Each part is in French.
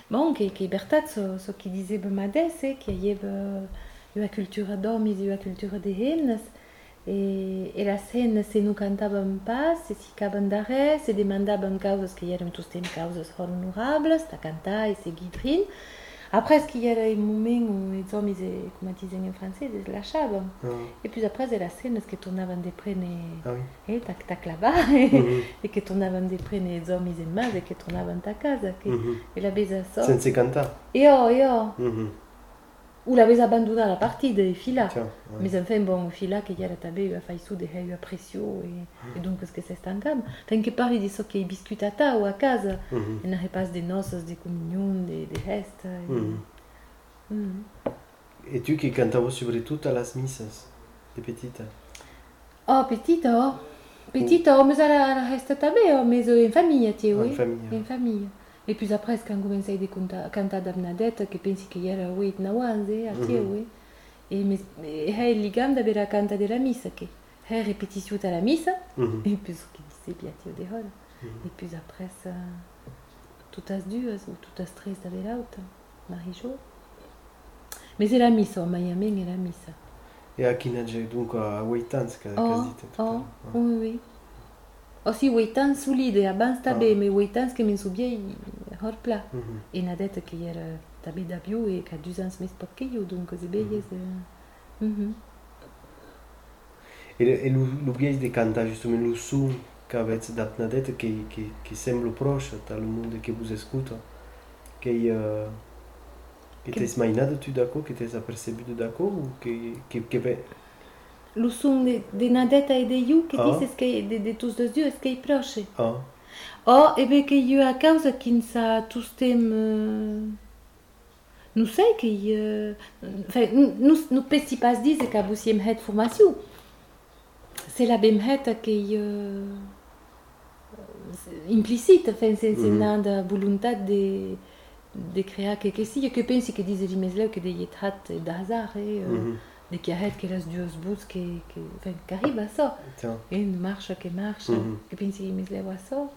Bon, che libertà so che diceva Madesse, che aveva la cultura d'homes e la cultura de hennes, e las hennes se non cantaban pas, se si caban d'arrêt, se demandaban causas que eran totes causas honorables, da cantar e seguir drin. Après, ce qu'il y a un moment où les hommes, comme ils disaient en français, ils lâchaient. Et puis après, c'est la scène qui tournaient des prênes, et tac tac là-bas, et qui tournaient des prênes, les hommes, ils aimaient, et qui tournaient ta casa. Et la besa ça. Senza cantare. Ou la besa abandonné la partie de fila. Mais enfin, bon, fila, qu'il y a la table, il a fait sous des eu appréciaux, et donc, ce que c'est un gamme. Tant que Paris dit ça qu'ils discutent à ta ou à casa, et n'a pas des noces, des communions, des restes. Et tu qui cantavo soprattutto las missas, de petita? Oh, petita, mais la reste tabé, mais en famille, tu vois. En famille. Et puis après, quand on commence à canter d'Abnadette, que pense qu'il y a 8-9 ans, tu vois. Et mais ligam da bera canta de la missa, que est répétition à la missa, et puis ce qui disait bien, tu vois. Et puis après, ça, tout as dues, ou tout as tres da bera autre, Marie-Jo. Mais c'est la missa, au Miami, c'est la missa. Et à Kinadje, donc à 8 ans, que tu oui. Aussi 8 ans solide, abans tabé, mais 8 ans que me souviens, hors plat. Et Nadette qui era tabé d'abio et qui a 2 ans mais pas que yo, donc c'est bien. Et le biais de cantar justement le son qu'avec d'Abnadette qui semble proche dans le monde que vous écoutez, que t'es mainado tu d'accord, que t'es apercebi d'accord ou que le son de Nadette et de you que dices que de tous les deux est que est proche. Et bien que you a cause qu'il ça tous thèmes nous sei que enfin nous petit pas dire que vous aimez cette formation. C'est la même chose que implicite, enfin c'est une volonté de créer quelque chose que pense que disait Jimmy que des traits d'hasard de qui arrête que les deux bouts qui arrive à ça et une marche que pense que Jimmy voit ça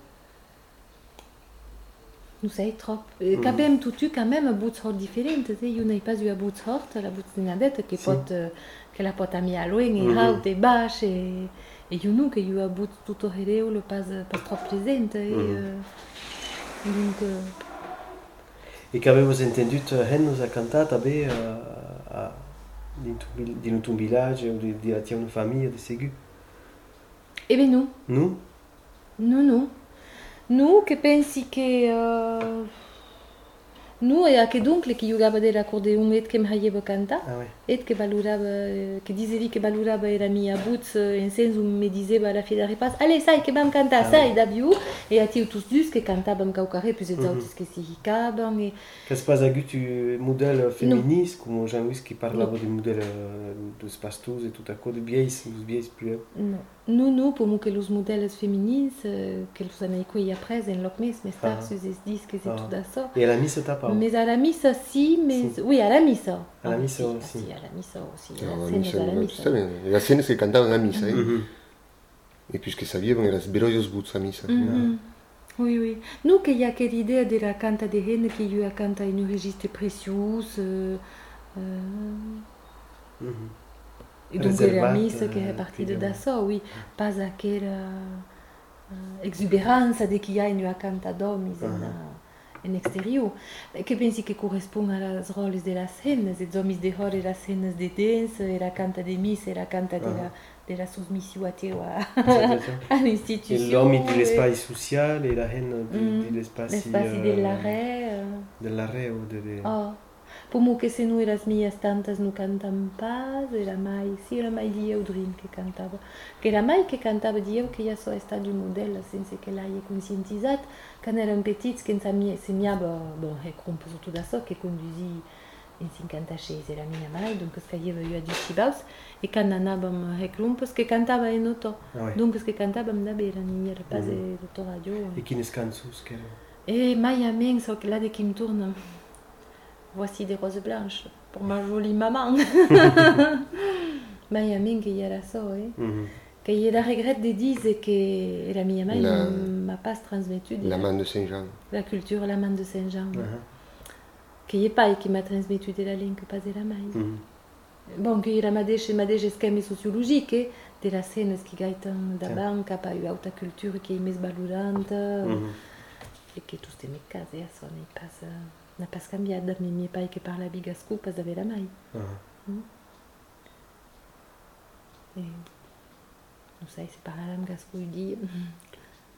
nous c'est trop quand même tout quand même bout sort différent tu sais il n'y a pas eu un bout sort la bout de Nadette qui porte que la porte à mi à loin et haut et bas et you know que you a bout tout au héros le pas trop présente et donc et qu'avez-vous entendu nous a canté tabe dans ton village ou de une famille de ségu eh bien nous que pensi que nous et que donc les qui jouaient de l'accordéon et que me haïevo canta et que valorava que disait que valorava era mia boots en sens où me disait la fille de repas allez ça que bam canta ça et d'abio et à tous deux que cantavam caucaré plus les autres que si hicaban et qu'est-ce pas à tu modèle féministe comme Jean-Louis qui parlava du modèle dos pastos et tout à coup de biais plus non pour moi que les modèles féminins que les années qui après en loc mais tard sur les disques c'est tout ça et à la missa t'as pas mais à la missa si mais oui à la missa aussi à la missa aussi está bien las cenas que cantaban a misa et puisque sabían eran berollos buts a misa oui nous qu'il y a quelle idée de la canta de haine qui lui a canta une registre précieux et donc la missa qui est partie de ça oui pas à quelle exubérance de qu'il y a une canta d'hommes en extérieur que pensi que correspond à les rôles de la scène les hommes de rôle et la scène de danse et la canta de missa et la canta de la soumission à l'institution l'homme de l'espace social et la haine de l'espace de l'arrêt ou de pour moi que se nous las mias tantas nous cantam pas et la mai dia Audrine que la mai que cantava dia que ja so sta du modèle sense que la ait conscientisat quand eram petits que se mia bon recompo surtout da so que conduisi en 56 era minha mai donc que aveva eu a du chibaus e quand anàvem reclumpos que cantava en auto donc que cantàvem da bera ni era pas de radio et quines cançons que et mai amen so que là de qui me tourne voici des roses blanches pour ma jolie maman. Ma mère qui era ça, que elle regrette de dire que la mia mère m'a pas transmis la main de Saint-Jean. La culture la main de Saint-Jean. che è pai che mi ha trasmesso la lingua pas era mai. Bon, che era madege schemi sociologiche della scena che gaitan da banca pa u alta cultura che è més valorante e che tutte le case sono pas n'a pas cambiat da mie pai che parla bigasco pas aveva mai. E non sai se parla gasco di